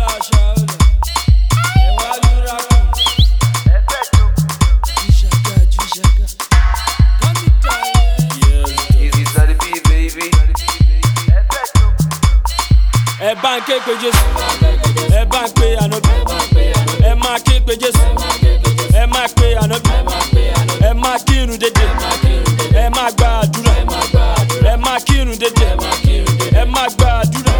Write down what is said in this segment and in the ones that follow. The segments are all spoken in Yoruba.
Ẹ bá ń ké pe Jésù, ẹ bá ń pe ànábì, ẹ máa ké pe Jésù, ẹ máa pe ànábì, ẹ máa kírun dédé, ẹ máa gba àdúrà, ẹ máa kírun dédé, ẹ máa gba àdúrà.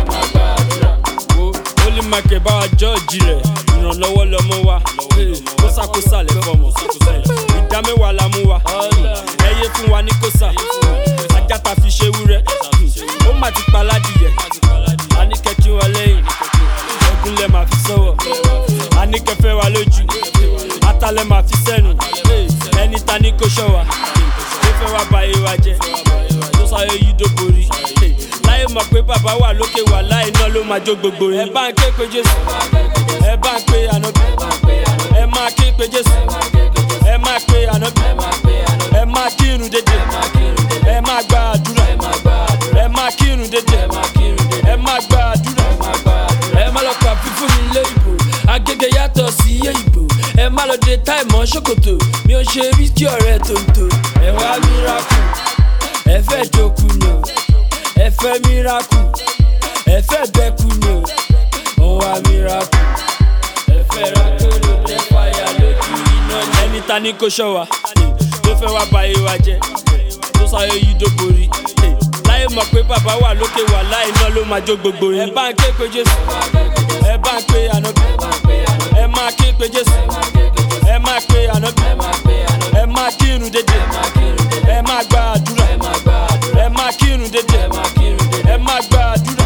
Ó lè máa kẹ̀ bá wa jọ́ọ̀jì rẹ̀, ìrànlọ́wọ́ lọ́mọ wa, kósàkósà lè fọmọ, ìdámẹ́wàá la mú wa, ẹyẹ fún wa ní kósà, ajá ta fi ṣe wúrẹ́, ó má ti pa ládìyẹ. Àníkẹ́ kí wọ́n lẹ́yìn, ẹ̀gún lẹ máa fi sọ́wọ́. Àníkẹ́ fẹ́ wa lójú, atalẹ̀ máa fi sẹ́nu. Ẹni ta ní kó ṣọ́ wa, ó fẹ́ wá ba ayé wa jẹ́, tó sáyé yí dó borí. Láyé mọ̀ pé bàbá wà lókè wà láì náà ló máa jó gbogbo yín. Ẹ bá ń ké pe Jésù, ẹ bá ń pe ànábì, ẹ máa ké pe Jésù, ẹ máa pe ànábì, ẹ máa kírun dédé, ẹ máa gba àdúrà, ẹ máa kírun dédé, ẹ máa gba àdúrà. Ẹ má lọ pa fífún ní ilé ìbò, Agége yàtọ̀ sí iye ìbò. Ẹ má lọ de táìmọ̀ ṣòkòtò, mi ò ṣe wíṣkì ọ̀rẹ́ tòǹtò. Ẹ wá miracle, ẹ fẹ́ jókòó ni o, ẹ fẹ́ miracle, ẹ fẹ́ bẹ́kú ni o, ó wá miracle. Ẹ fẹ́ rákòrò tẹ́ fàyà lójú iná ni. Ẹni ta ní kó ṣọ́ wa, tó fẹ́ wá ba ayé wa jẹ́, tó sáyé yí dó borí. Láyé mọ̀ pé bàbá wà lókè wà láì náà ló máa jó gbogbo yín. Ẹ bá ń ké pe Jésù, ẹ bá ń pe ànábì, ẹ máa ké pe Jésù, ẹ máa pe ànábì, ẹ máa kírun dédé, ẹ máa gba àdúrà, ẹ máa kírun dédé, ẹ máa gba àdúrà.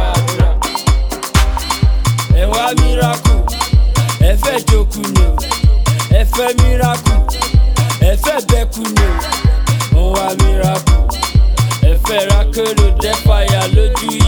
Ẹ wá miracle, ẹ fẹ́ jókòó ni o, ẹ fẹ́ miracle, ẹ fẹ́ bẹ́kú ni o, ó wá miracle. Ẹ fẹ́ rákòrò tẹ́ fàyà lójú